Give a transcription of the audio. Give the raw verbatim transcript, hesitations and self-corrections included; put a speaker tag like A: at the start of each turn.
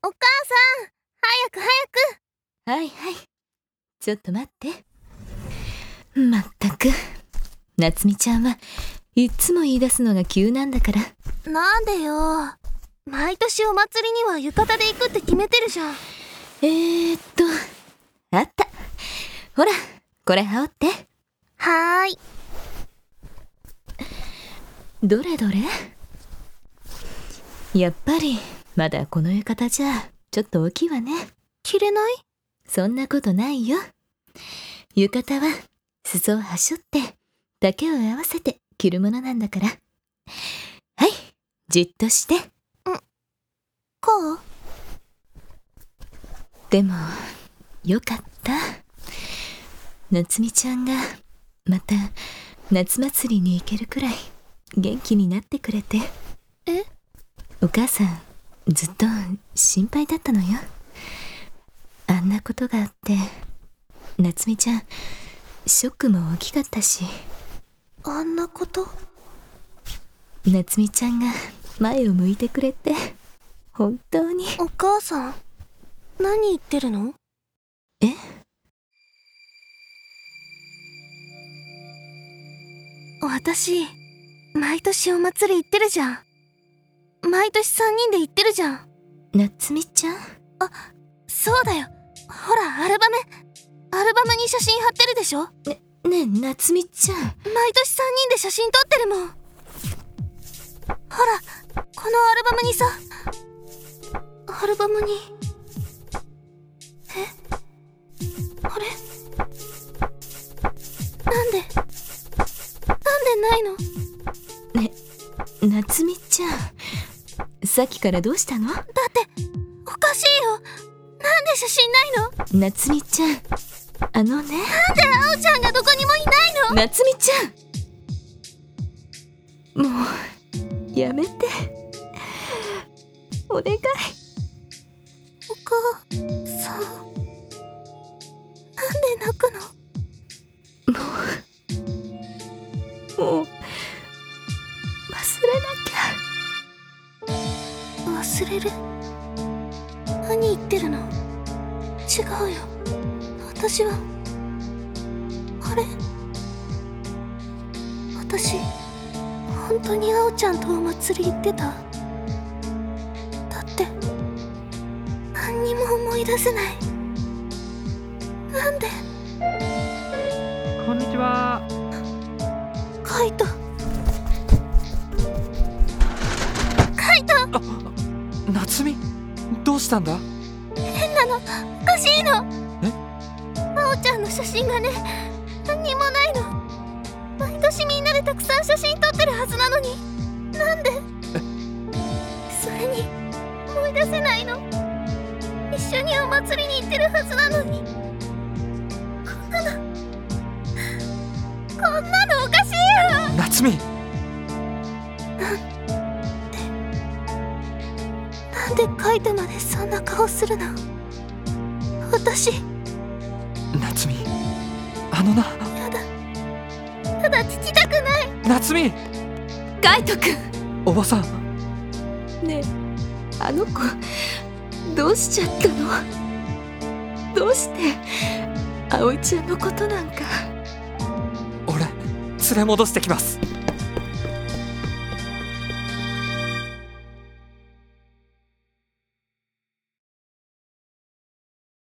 A: お母さん、早く早く。
B: はいはい、ちょっと待って。まったく、夏美ちゃんはいっつも言い出すのが急なんだから。
A: なんでよ。毎年お祭りには浴衣で行くって決めてるじゃん。
B: えーっとあった、ほらこれ羽織って。
A: はーい。
B: どれどれ。やっぱりまだこの浴衣じゃちょっと大きいわね。
A: 着れない？
B: そんなことないよ。浴衣は裾をはしょって丈を合わせて着るものなんだから。はい、じっとして。ん
A: こう？
B: でもよかった、夏美ちゃんがまた夏祭りに行けるくらい元気になってくれて。
A: え？
B: お母さんずっと心配だったのよ。あんなことがあって夏美ちゃんショックも大きかったし。
A: あんなこと？
B: 夏美ちゃんが前を向いてくれて本当に。
A: お母さん、何言ってるの？
B: え？
A: 私、毎年お祭り行ってるじゃん。毎年さんにんで行ってるじゃん。
B: 夏美ちゃん？
A: あ、そうだよ。ほら、アルバム。アルバムに写真貼ってるでしょ？
B: ね、ねえ、夏美ちゃん。
A: 毎年さんにんで写真撮ってるもん。ほら、このアルバムにさ。アルバムに。え？あれ？なんで？なんでないの？
B: ね、夏美ちゃん。さっきからどうしたの？
A: だって、おかしいよ。なんで写真ないの？
B: 夏美ちゃん、あのね。なんで
A: あおちゃんがどこにもいないの？
B: 夏美ちゃん、もうやめてお願い。
A: お母さん、なんで泣くの？
B: もうもう忘れなきゃ。
A: 忘れる？何言ってるの？違うよ。私はあれ？私本当にあおちゃんとお祭り行ってた？だって何にも思い出せない。なんで？
C: こんにちは。
A: カイト。カイト！
C: あ、夏美、どうしたんだ？
A: 変なの、おかしいの。
C: え？
A: あおちゃんの写真がね、何にもないの。毎年みんなでたくさん写真撮ってるはずなのに、なんで？それに思い出せないの。一緒にお祭りに行ってるはずなのに。こんなのこんなのおかしいよ。
C: 夏美、
A: なんでカイトまでそんな顔するの？私。
C: 夏美、あのな。
A: やだ、ただ聞きたくない。
C: 夏美。
B: カイトくん。
C: おばさん。
B: ねえ、あの子どうしちゃったの？どうして葵ちゃんのことなんか。
C: 俺連れ戻してきます。